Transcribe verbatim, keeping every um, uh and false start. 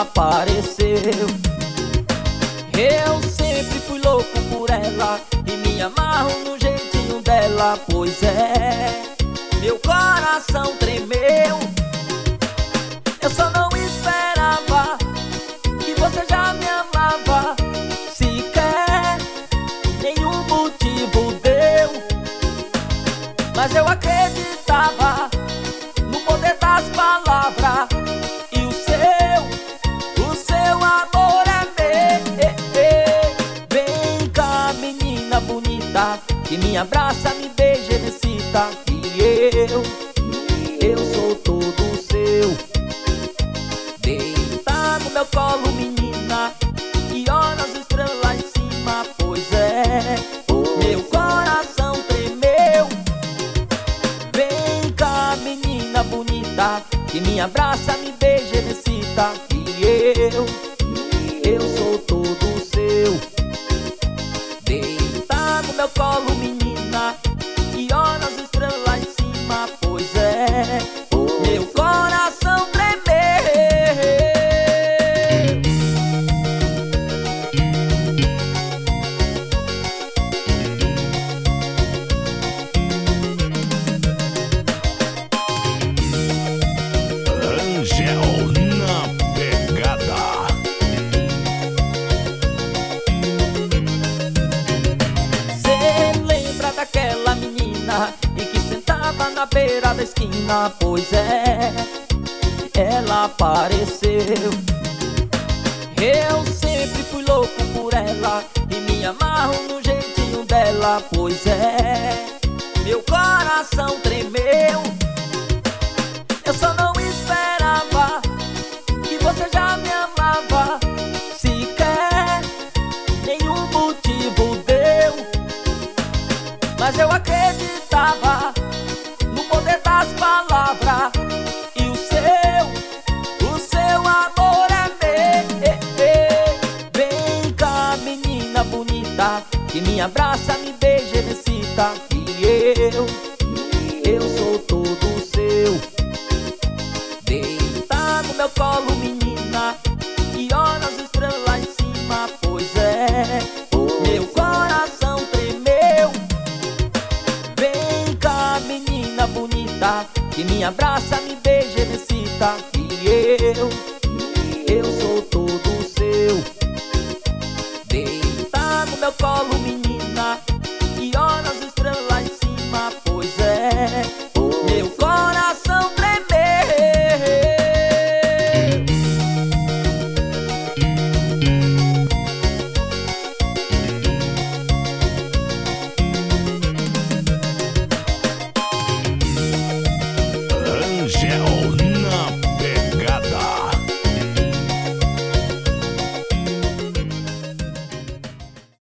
ela apareceu. Eu sempre fui louco por ela e me amarro no jeitinho dela. Pois é, meu coração tremeu. Eu só não esperava que você já me amava. Sequer nenhum motivo deu, mas eu acreditava no poder das palavras. E o seu, o seu amor é meu. Vem cá, menina bonita, que me abraça, me beija e me excita. E eu, eu sou todo seu. Deita no meu colo, menina, e olha as estrelas lá em cima. Pois é, meu coração tremeu. Vem cá, menina bonita, que me abraça, me beija e me excita. E eu, eu sou todo seu. Deita no meu colo, menina, e olha as estrelas lá em cima. Pois é, meu coração tremeu. Angel na pegada. Cê lembra daquela menina e que sentava na beira da esquina? Pois é, ela apareceu. Eu sempre fui louco por ela e me amarro no jeitinho dela. Pois é, meu coração tremeu. Eu só não esperava que você já me amava. Sequer nenhum motivo deu, mas eu acreditava no poder das palavras. E o seu, o seu amor é meu. Vem cá, menina bonita, que me abraça, me beija e me excita. E eu, eu sou todo seu. Deita no meu colo, menina, e olha as estrelas lá em cima. Pois é, meu coração tremeu. Vem cá, menina bonita, que me abraça, me beija e me excita. E eu, eu sou todo seu. Deita no meu colo, menina, e olha as estrelas lá em cima. Pois é,